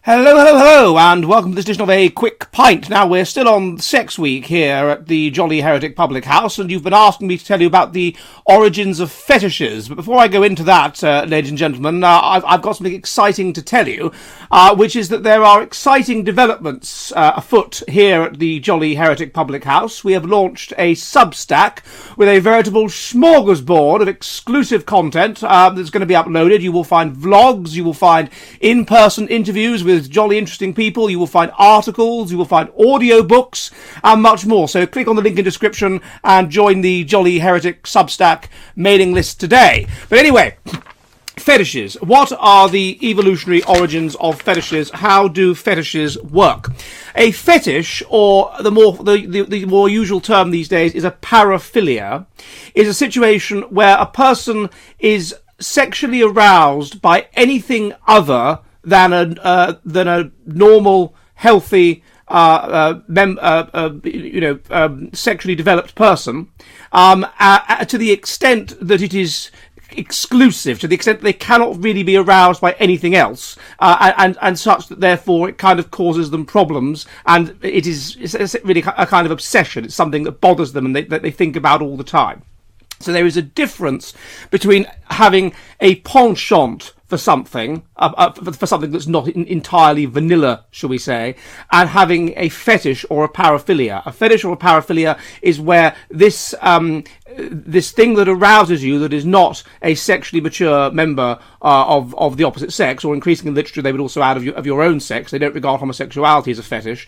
Hello, hello, hello, and welcome to this edition of A Quick Pint. Now, we're still on Sex Week here at the Jolly Heretic Public House, and you've been asking me to tell you about the origins of fetishes. But before I go into that, ladies and gentlemen, I've got something exciting to tell you, which is that there are exciting developments afoot here at the Jolly Heretic Public House. We have launched a Substack with a veritable smorgasbord of exclusive content that's going to be uploaded. You will find vlogs, you will find in-person interviews with jolly interesting people, you will find articles, you will find audiobooks, and much more. So click on the link in description and join the Jolly Heretic Substack mailing list today. But anyway, fetishes. What are the evolutionary origins of fetishes? How do fetishes work? A fetish, or the more usual term these days, is a paraphilia, is a situation where a person is sexually aroused by anything other than a normal, healthy, sexually developed person, to the extent that it is exclusive, to the extent that they cannot really be aroused by anything else, and such that therefore it kind of causes them problems, and it's really a kind of obsession. It's something that bothers them and that they think about all the time. So there is a difference between having a penchant for something, for something that's not entirely vanilla, shall we say, and having a fetish or a paraphilia. A fetish or a paraphilia is where this thing that arouses you, that is not a sexually mature member of the opposite sex, or increasingly in literature they would also add of your own sex. They don't regard homosexuality as a fetish.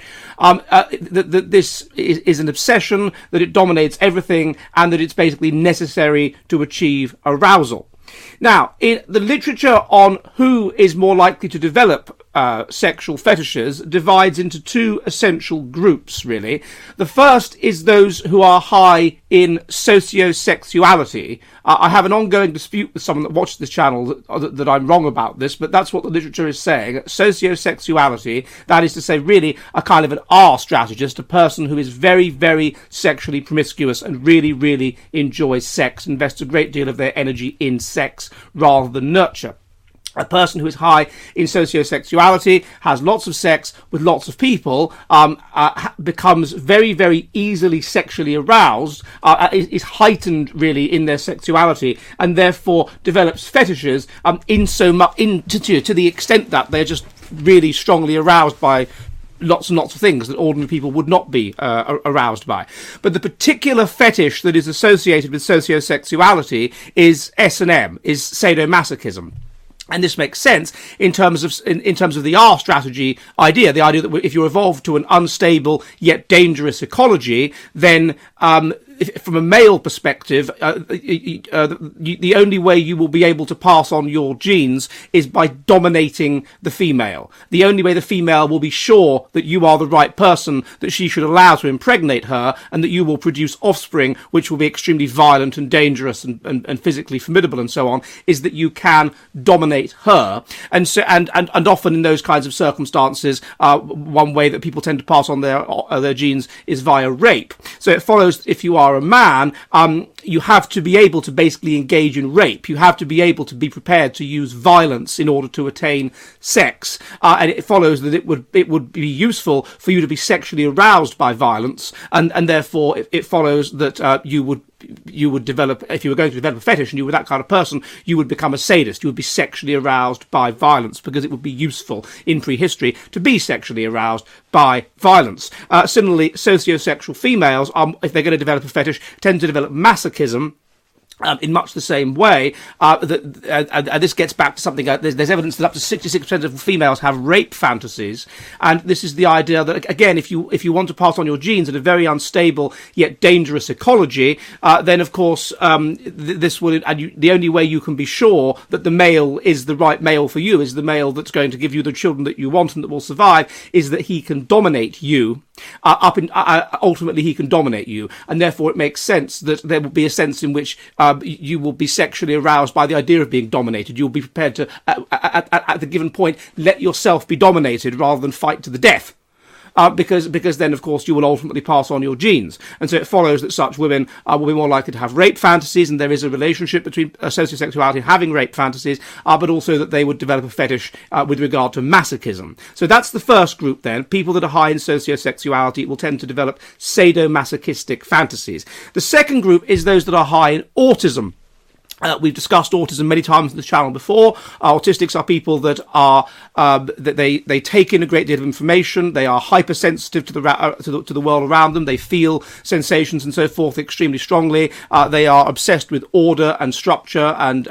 This is an obsession, that it dominates everything, and that it's basically necessary to achieve arousal. Now, in the literature on who is more likely to develop sexual fetishes divides into two essential groups, really. The first is those who are high in sociosexuality. I have an ongoing dispute with someone that watched this channel that I'm wrong about this, but that's what the literature is saying. Sociosexuality, that is to say, really a kind of an R strategist, a person who is very, very sexually promiscuous and really, really enjoys sex, invests a great deal of their energy in sex rather than nurture. A person who is high in sociosexuality, has lots of sex with lots of people, becomes very, very easily sexually aroused, is heightened really in their sexuality, and therefore develops fetishes to the extent that they're just really strongly aroused by lots and lots of things that ordinary people would not be aroused by. But the particular fetish that is associated with sociosexuality is S&M, is sadomasochism. And this makes sense in terms of the R strategy idea, the idea that if you're evolved to an unstable yet dangerous ecology, then from a male perspective, the only way you will be able to pass on your genes is by dominating the female. The only way the female will be sure that you are the right person that she should allow to impregnate her, and that you will produce offspring which will be extremely violent and dangerous and physically formidable and so on, is that you can dominate her. And so and often in those kinds of circumstances, one way that people tend to pass on their genes is via rape. So it follows, if you are a man, you have to be able to basically engage in rape. You have to be able to be prepared to use violence in order to attain sex. And it follows that it would be useful for you to be sexually aroused by violence, and therefore it follows that you would develop, if you were going to develop a fetish and you were that kind of person, you would become a sadist. You would be sexually aroused by violence, because it would be useful in prehistory to be sexually aroused by violence. Similarly, sociosexual females, if they're going to develop a fetish, tend to develop masochism, in much the same way, this gets back to something, there's evidence that up to 66% of females have rape fantasies, and this is the idea that, again, if you want to pass on your genes in a very unstable yet dangerous ecology, then of course this will, and the only way you can be sure that the male is the right male for you, is the male that's going to give you the children that you want and that will survive, is that he can dominate you. Ultimately he can dominate you, and therefore it makes sense that there will be a sense in which you will be sexually aroused by the idea of being dominated. You'll be prepared to, at the given point, let yourself be dominated rather than fight to the death. because then, of course, you will ultimately pass on your genes. And so it follows that such women will be more likely to have rape fantasies, and there is a relationship between sociosexuality and having rape fantasies, but also that they would develop a fetish with regard to masochism. So that's the first group then. People that are high in sociosexuality will tend to develop sadomasochistic fantasies. The second group is those that are high in autism. We've discussed autism many times on the channel before. Autistics are people that are that they take in a great deal of information. They are hypersensitive to the world around them. They feel sensations and so forth extremely strongly. They are obsessed with order and structure and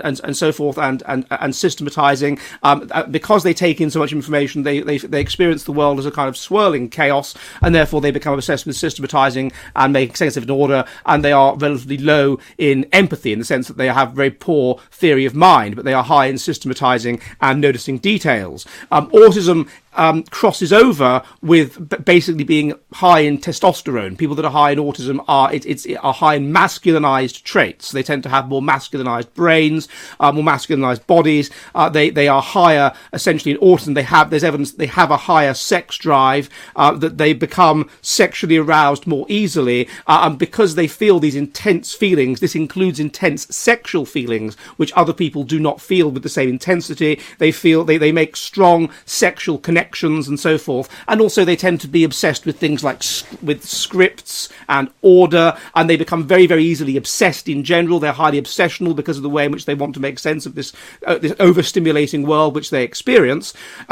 so forth and systematizing. Because they take in so much information, they experience the world as a kind of swirling chaos, and therefore they become obsessed with systematizing and making sense of an order. And they are relatively low in empathy, in the sense that they have very poor theory of mind, but they are high in systematizing and noticing details. Autism crosses over with basically being high in testosterone. People that are high in autism are high in masculinized traits. They tend to have more masculinized brains, more masculinized bodies. They are higher, essentially, in autism. There's evidence that they have a higher sex drive, that they become sexually aroused more easily, and because they feel these intense feelings. This includes intense sexual feelings, which other people do not feel with the same intensity. They make strong sexual connections and so forth, and also they tend to be obsessed with things like with scripts and order, and they become very, very easily obsessed in general. They're highly obsessional because of the way in which they want to make sense of this overstimulating world which they experience.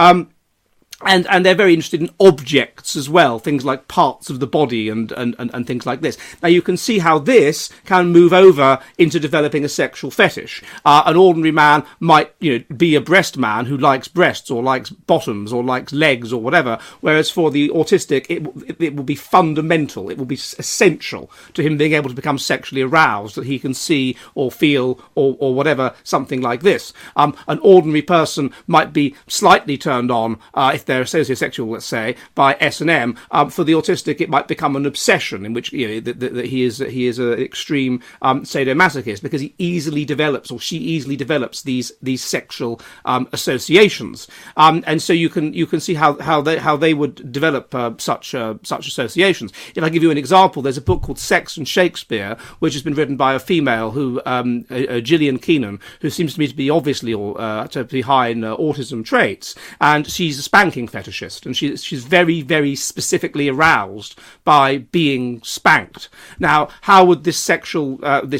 And they're very interested in objects as well, things like parts of the body and things like this. Now you can see how this can move over into developing a sexual fetish. An ordinary man might, be a breast man who likes breasts or likes bottoms or likes legs or whatever, whereas for the autistic, it will be fundamental. It will be essential to him being able to become sexually aroused, that he can see or feel or whatever, something like this. An ordinary person might be slightly turned on if they're sociosexual, let's say, by S&M. For the autistic, it might become an obsession in which that he is an extreme sadomasochist, because he easily develops, or she easily develops, these sexual associations. And so you can see how they would develop such associations. If I give you an example, there's a book called Sex and Shakespeare, which has been written by a female who Gillian Keenan, who seems to me to be obviously to be high in autism traits, and she's a spanking fetishist, and she's very, very specifically aroused by being spanked. Now, how would this sexual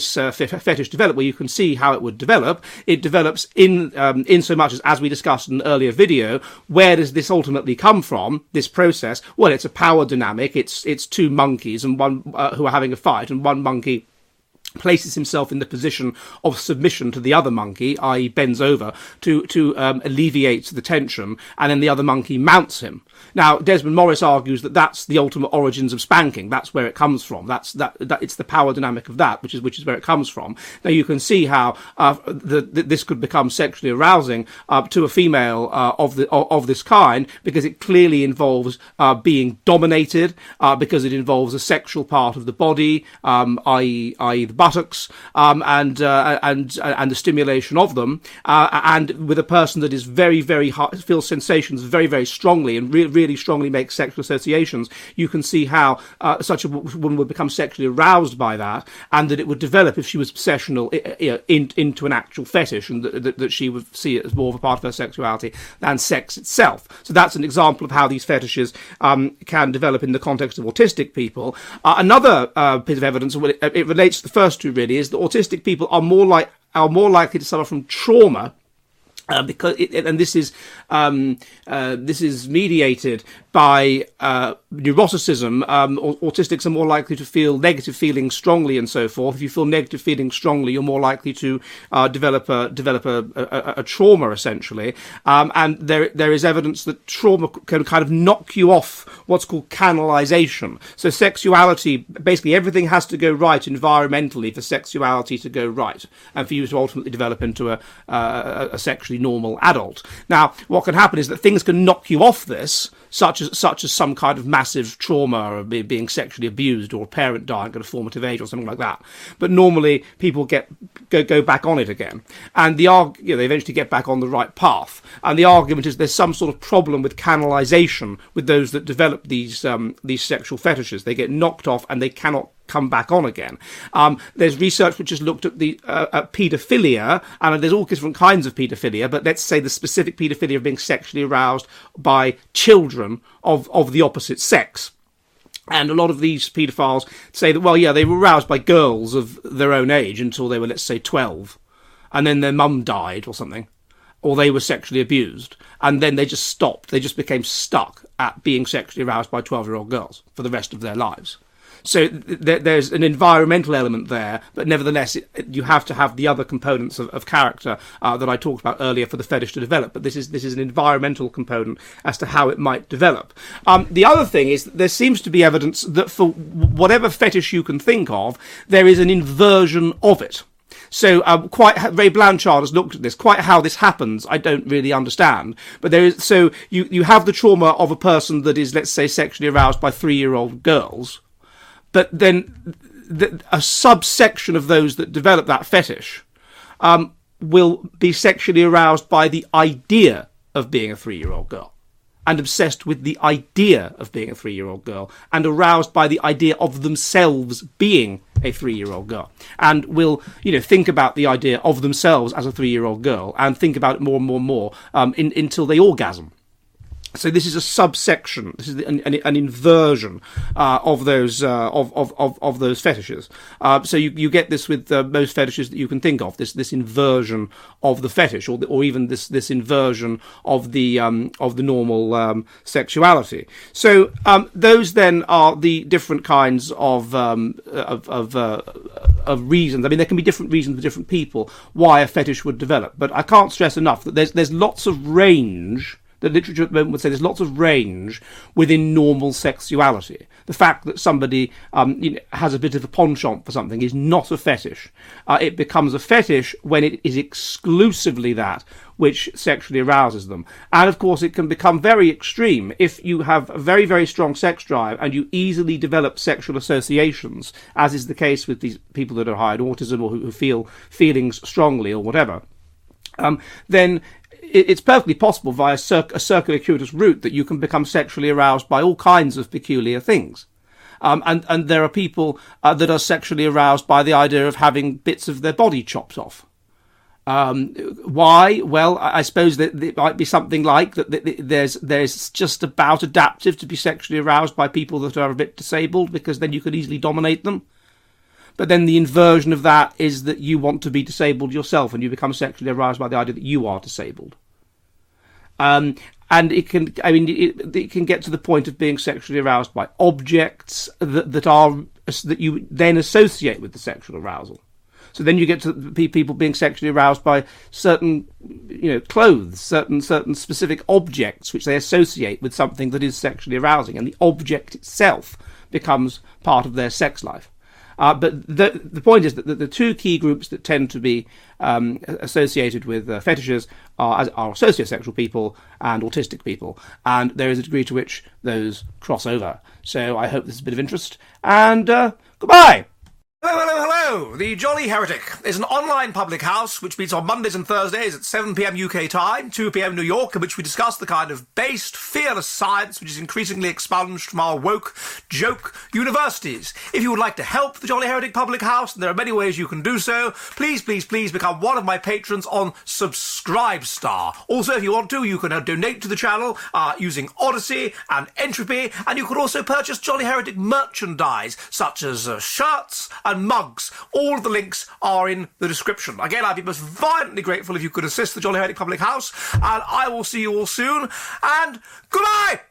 fetish develop? Well, you can see how it would develop. It develops in so much as we discussed in an earlier video. Where does this ultimately come from? This process? Well, it's a power dynamic. It's two monkeys and one who are having a fight, and one monkey places himself in the position of submission to the other monkey, i.e. bends over to alleviate the tension, and then the other monkey mounts him. Now, Desmond Morris argues that that's the ultimate origins of spanking. That's where it comes from. That it's the power dynamic of that, which is where it comes from. Now, you can see how this could become sexually arousing to a female of this kind, because it clearly involves being dominated, because it involves a sexual part of the body, i.e. the buttocks, and the stimulation of them, and with a person that is very, very feels sensations very, very strongly and really strongly makes sexual associations, you can see how such a woman would become sexually aroused by that, and that it would develop, if she was obsessional, into an actual fetish, and that she would see it as more of a part of her sexuality than sex itself. So that's an example of how these fetishes can develop in the context of autistic people. Another bit of evidence, it relates to the first two really, is that autistic people are more likely to suffer from trauma, because this is mediated by neuroticism. Autistics are more likely to feel negative feelings strongly and so forth. If you feel negative feelings strongly, you're more likely to develop a trauma, essentially. And there is evidence that trauma can kind of knock you off what's called canalization. So sexuality, basically everything has to go right environmentally for sexuality to go right, and for you to ultimately develop into a sexually normal adult. Now, what can happen is that things can knock you off this, such as some kind of massive trauma of being sexually abused, or a parent dying at a formative age, or something like that. But normally people go back on it again, and they eventually get back on the right path. And the argument is there's some sort of problem with canalization with those that develop these sexual fetishes. They get knocked off and they cannot come back on again. There's research which has looked at the paedophilia, and there's all different kinds of paedophilia, but let's say the specific paedophilia of being sexually aroused by children of the opposite sex. And a lot of these paedophiles say that, well, yeah, they were aroused by girls of their own age until they were, let's say, 12, and then their mum died or something, or they were sexually abused, and then they just stopped. They just became stuck at being sexually aroused by 12-year-old girls for the rest of their lives. So there's an environmental element there, but nevertheless, you have to have the other components of character that I talked about earlier for the fetish to develop. But this is an environmental component as to how it might develop. The other thing is that there seems to be evidence that for whatever fetish you can think of, there is an inversion of it. So Ray Blanchard has looked at this. Quite how this happens, I don't really understand. But there is, so you have the trauma of a person that is, let's say, sexually aroused by 3-year-old girls. But then a subsection of those that develop that fetish will be sexually aroused by the idea of being a 3-year-old girl, and obsessed with the idea of being a 3-year-old girl, and aroused by the idea of themselves being a 3-year-old girl, and will, think about the idea of themselves as a 3-year-old girl, and think about it more and more and more until they orgasm. So this is a subsection. This is an inversion of those of those fetishes. So you get this with most fetishes that you can think of. This inversion of the fetish, or even this inversion of the normal sexuality. So those then are the different kinds of reasons. I mean, there can be different reasons for different people why a fetish would develop. But I can't stress enough that there's lots of range. The literature at the moment would say there's lots of range within normal sexuality. The fact that somebody has a bit of a penchant for something is not a fetish. It becomes a fetish when it is exclusively that which sexually arouses them. And of course it can become very extreme if you have a very, very strong sex drive and you easily develop sexual associations, as is the case with these people that are high in autism or who feel feelings strongly or whatever. Then it's perfectly possible via a circuitous route that you can become sexually aroused by all kinds of peculiar things. And there are people that are sexually aroused by the idea of having bits of their body chopped off. Why? Well, I suppose that it might be something like that there's just about adaptive to be sexually aroused by people that are a bit disabled, because then you could easily dominate them. But then the inversion of that is that you want to be disabled yourself, and you become sexually aroused by the idea that you are disabled. And it can get to the point of being sexually aroused by objects that you then associate with the sexual arousal. So then you get to people being sexually aroused by certain, clothes, certain specific objects which they associate with something that is sexually arousing, and the object itself becomes part of their sex life. But the point is that the two key groups that tend to be associated with fetishes are sociosexual people and autistic people, and there is a degree to which those cross over. So I hope this is a bit of interest, and goodbye! Hello, hello, hello! The Jolly Heretic is an online public house which meets on Mondays and Thursdays at 7 p.m. UK time, 2 p.m. New York, in which we discuss the kind of based, fearless science which is increasingly expunged from our woke, joke universities. If you would like to help the Jolly Heretic public house, and there are many ways you can do so, please become one of my patrons on Subscribestar. Also, if you want to, you can donate to the channel using Odyssey and Entropy, and you can also purchase Jolly Heretic merchandise, such as shirts and mugs. All of the links are in the description. Again, I'd be most violently grateful if you could assist the Jolly Heretic Public House, and I will see you all soon, and goodbye!